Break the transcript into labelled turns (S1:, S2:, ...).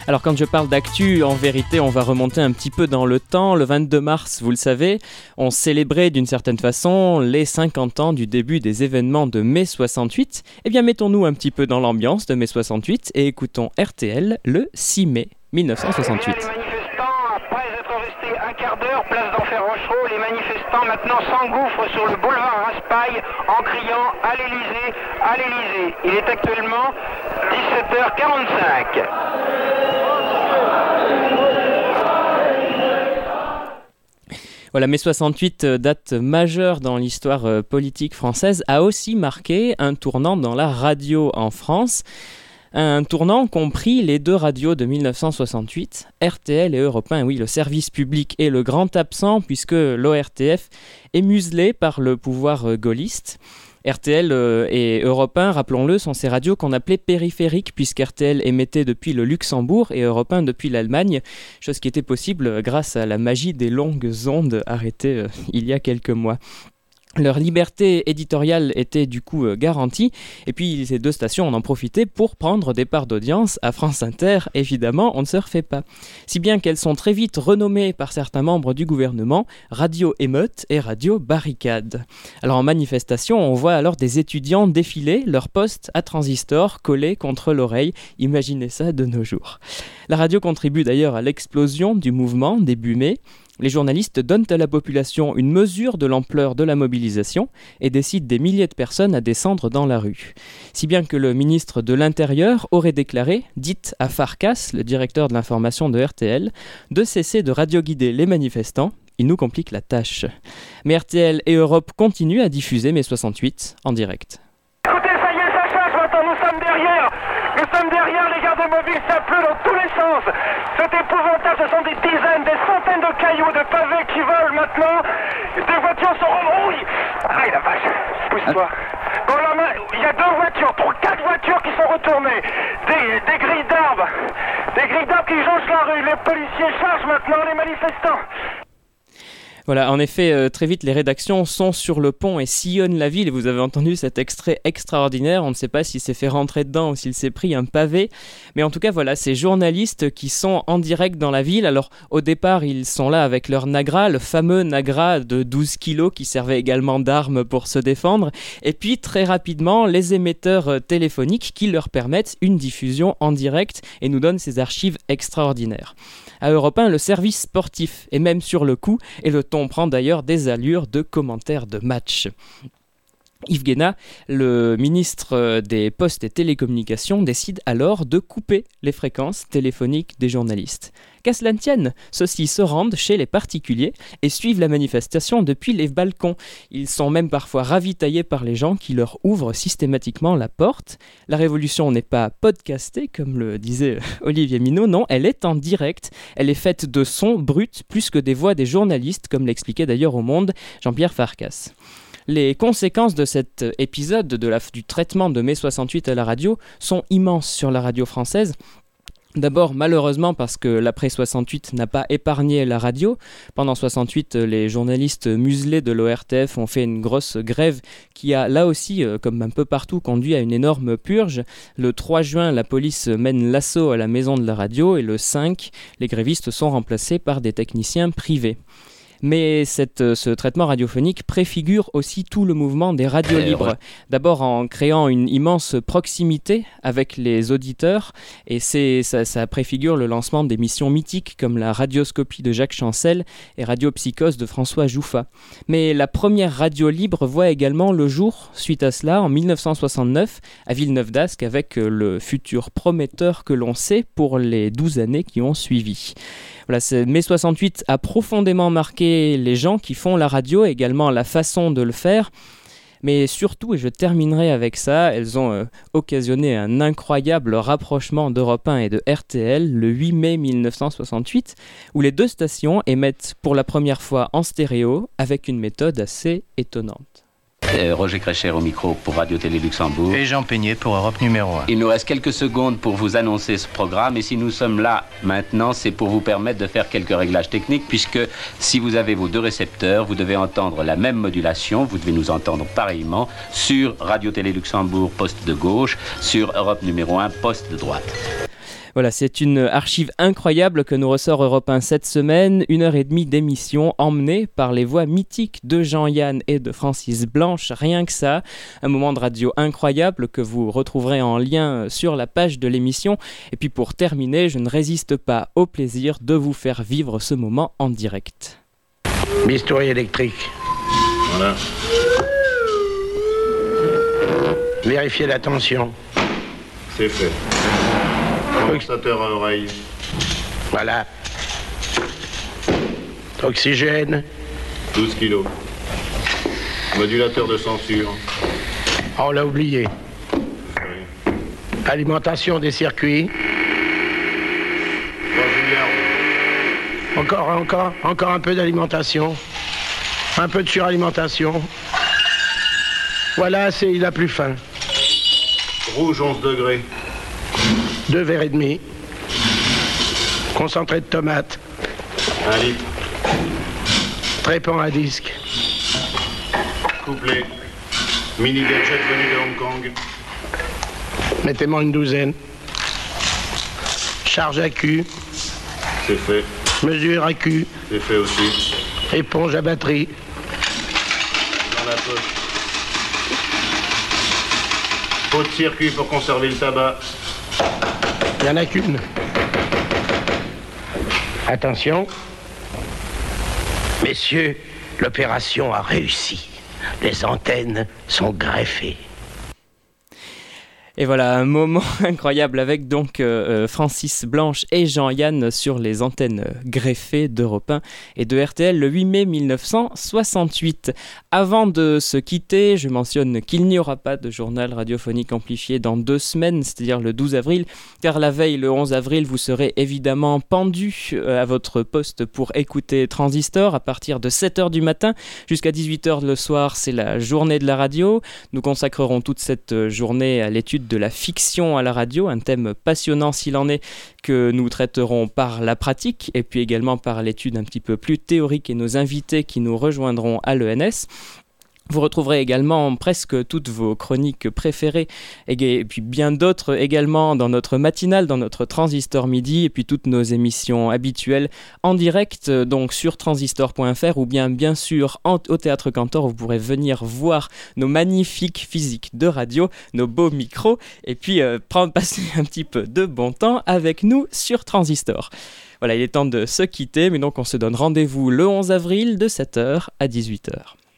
S1: Alors quand je parle d'actu, en vérité, on va remonter un petit peu dans le temps. Le 22 mars, vous le savez, on célébrait d'une certaine façon les 50 ans du début des événements de mai 68. Eh bien, mettons-nous un petit peu dans l'ambiance de mai 68 et écoutons RTL le 6 mai 1968.
S2: Un quart d'heure, place d'Enfer Rochereau, les manifestants maintenant s'engouffrent sur le boulevard Raspail en criant à l'Élysée, à l'Élysée. Il est actuellement 17h45.
S1: Voilà, mai 68, date majeure dans l'histoire politique française, a aussi marqué un tournant dans la radio en France. Un tournant qu'ont pris les deux radios de 1968, RTL et Europe 1. Oui, le service public est le grand absent puisque l'ORTF est muselé par le pouvoir gaulliste. RTL et Europe 1, rappelons-le, sont ces radios qu'on appelait périphériques puisqu'RTL émettait depuis le Luxembourg et Europe 1 depuis l'Allemagne, chose qui était possible grâce à la magie des longues ondes arrêtées il y a quelques mois. Leur liberté éditoriale était du coup garantie, et puis ces deux stations en ont profité pour prendre des parts d'audience à France Inter. Évidemment, on ne se refait pas. Si bien qu'elles sont très vite renommées par certains membres du gouvernement Radio Émeute et Radio Barricade. Alors en manifestation, on voit alors des étudiants défiler leurs postes à transistor collés contre l'oreille. Imaginez ça de nos jours. La radio contribue d'ailleurs à l'explosion du mouvement début mai. Les journalistes donnent à la population une mesure de l'ampleur de la mobilisation et décident des milliers de personnes à descendre dans la rue. Si bien que le ministre de l'Intérieur aurait déclaré, dites à Farkas, le directeur de l'information de RTL, de cesser de radioguider les manifestants. Il nous complique la tâche. Mais RTL et Europe continuent à diffuser mai 68 en direct.
S2: Écoutez, ça y est, ça change maintenant, nous sommes derrière. Nous sommes derrière, les gardes mobiles, ça pleut dans tous les sens. C'est épouvantable, ce sont des dizaines, des centaines de cailloux, de pavés qui volent maintenant. Des voitures sont rouillées. Aïe la vache, pousse-toi. Dans la main, il y a 4 voitures qui sont retournées. Des grilles d'arbres. Des grilles d'arbres qui jonchent la rue. Les policiers chargent maintenant les manifestants.
S1: Voilà, en effet, très vite, les rédactions sont sur le pont et sillonnent la ville. Et vous avez entendu cet extrait extraordinaire. On ne sait pas s'il s'est fait rentrer dedans ou s'il s'est pris un pavé. Mais en tout cas, voilà, ces journalistes qui sont en direct dans la ville. Alors, au départ, ils sont là avec leur Nagra, le fameux Nagra de 12 kilos qui servait également d'arme pour se défendre. Et puis, très rapidement, les émetteurs téléphoniques qui leur permettent une diffusion en direct et nous donnent ces archives extraordinaires. À Europe 1, le service sportif est même sur le coup et le ton prend d'ailleurs des allures de commentaires de match. Yves Guéna, le ministre des Postes et Télécommunications, décide alors de couper les fréquences téléphoniques des journalistes. Qu'à cela ne tienne, ceux-ci se rendent chez les particuliers et suivent la manifestation depuis les balcons. Ils sont même parfois ravitaillés par les gens qui leur ouvrent systématiquement la porte. La révolution n'est pas podcastée, comme le disait Olivier Minot, non, elle est en direct. Elle est faite de sons bruts plus que des voix des journalistes, comme l'expliquait d'ailleurs au Monde Jean-Pierre Farkas. Les conséquences de cet épisode du traitement de mai 68 à la radio sont immenses sur la radio française. D'abord, malheureusement, parce que l'après 68 n'a pas épargné la radio. Pendant 68, les journalistes muselés de l'ORTF ont fait une grosse grève qui a, là aussi, comme un peu partout, conduit à une énorme purge. Le 3 juin, la police mène l'assaut à la maison de la radio et le 5, les grévistes sont remplacés par des techniciens privés. Mais ce traitement radiophonique préfigure aussi tout le mouvement des radios libres. D'abord en créant une immense proximité avec les auditeurs, et ça préfigure le lancement d'émissions mythiques comme la Radioscopie de Jacques Chancel et Radiopsychose de François Jouffa. Mais la première radio libre voit également le jour, suite à cela, en 1969, à Villeneuve-d'Ascq, avec le futur prometteur que l'on sait pour les 12 années qui ont suivi. Voilà, mai 68 a profondément marqué les gens qui font la radio, également la façon de le faire. Mais surtout, et je terminerai avec ça, elles ont occasionné un incroyable rapprochement d'Europe 1 et de RTL le 8 mai 1968, où les deux stations émettent pour la première fois en stéréo avec une méthode assez étonnante.
S3: Roger Crécher au micro pour Radio-Télé Luxembourg.
S4: Et Jean Peignet pour Europe numéro 1.
S3: Il nous reste quelques secondes pour vous annoncer ce programme et si nous sommes là maintenant, c'est pour vous permettre de faire quelques réglages techniques puisque si vous avez vos deux récepteurs, vous devez entendre la même modulation, vous devez nous entendre pareillement sur Radio-Télé Luxembourg, poste de gauche, sur Europe numéro 1, poste de droite.
S1: Voilà, c'est une archive incroyable que nous ressort Europe 1 cette semaine. 1h30 d'émission emmenée par les voix mythiques de Jean-Yann et de Francis Blanche. Rien que ça, un moment de radio incroyable que vous retrouverez en lien sur la page de l'émission. Et puis pour terminer, je ne résiste pas au plaisir de vous faire vivre ce moment en direct.
S5: Bistouri électrique.
S6: Voilà.
S5: Vérifiez la tension.
S6: C'est fait. Condensateur à oreille.
S5: Voilà. Oxygène.
S6: 12 kilos. Modulateur de censure.
S5: Oh, on l'a oublié.
S6: Oui.
S5: Alimentation des circuits.
S6: 3 milliards.
S5: Encore un peu d'alimentation. Un peu de suralimentation. Voilà, il a plus faim.
S6: Rouge 11 degrés.
S5: 2 verres et demi. Concentré de tomate.
S6: 1 litre.
S5: Trépan à disque.
S6: Couplet. Mini gadget venu de Hong Kong.
S5: Mettez-moi une douzaine. Charge à cul.
S6: C'est fait.
S5: Mesure à cul.
S6: C'est fait aussi.
S5: Éponge à batterie.
S6: Dans la poche. Pot de circuit pour conserver le tabac.
S5: Il n'y en a qu'une. Attention. Messieurs, l'opération a réussi. Les antennes sont greffées.
S1: Et voilà, un moment incroyable avec donc Francis Blanche et Jean-Yann sur les antennes greffées d'Europe 1 et de RTL le 8 mai 1968. Avant de se quitter, je mentionne qu'il n'y aura pas de journal radiophonique amplifié dans 2 semaines, c'est-à-dire le 12 avril, car la veille, le 11 avril, vous serez évidemment pendu à votre poste pour écouter Transistor à partir de 7h du matin jusqu'à 18h le soir, c'est la journée de la radio. Nous consacrerons toute cette journée à l'étude de la fiction à la radio, un thème passionnant s'il en est, que nous traiterons par la pratique et puis également par l'étude un petit peu plus théorique et nos invités qui nous rejoindront à l'ENS. Vous retrouverez également presque toutes vos chroniques préférées et puis bien d'autres également dans notre matinale, dans notre Transistor Midi et puis toutes nos émissions habituelles en direct donc sur transistor.fr ou bien sûr au Théâtre Cantor. Vous pourrez venir voir nos magnifiques physiques de radio, nos beaux micros et puis passer un petit peu de bon temps avec nous sur Transistor. Voilà, il est temps de se quitter, mais donc on se donne rendez-vous le 11 avril de 7h à 18h.